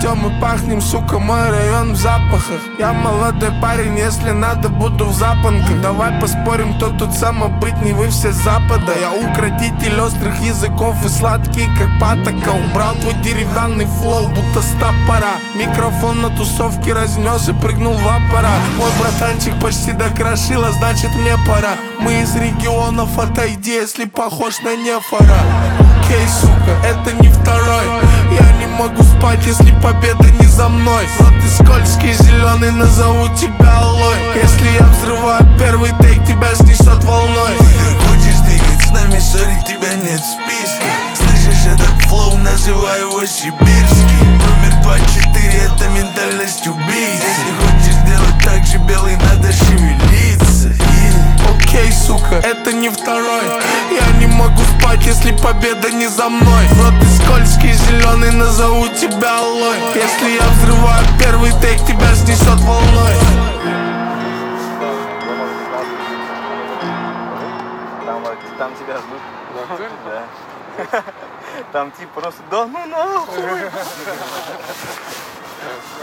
цветем и пахнем, сука, мой район в запахах. Я молодой парень, если надо, буду в запонках. Давай поспорим, кто тут самобытней, вы все с запада. Я укротитель острых языков и сладкий, как патока. Убрал твой деревянный флоу, будто стопора. Микрофон на тусовке разнес и прыгнул в аппарат. Мой братанчик почти докрошила, значит мне пора. Мы из регионов, отойди, если похож на нефора. Окей, сука, это не второй. Я не могу спать, если победа не за мной. Но ты скользкий, зеленый, назову тебя Алой. Если я взрываю первый тейк, тебя снесет волной. Ты хочешь двигать с нами, сори, тебя нет в списке. Слышишь этот флоу, называю его сибирский. Номер 24, это ментальность убийцы. Если хочешь сделать так же, белый, надо шевелиться. Окей, сука, это не второй. Я не могу спать, если победа не за мной. Но ты скользкий, зеленый, назову тебя Алой. Если я взрываю первый тейк, тебя снесет волной. Там тебя ждут. Да. Там типа просто да ну нахуй.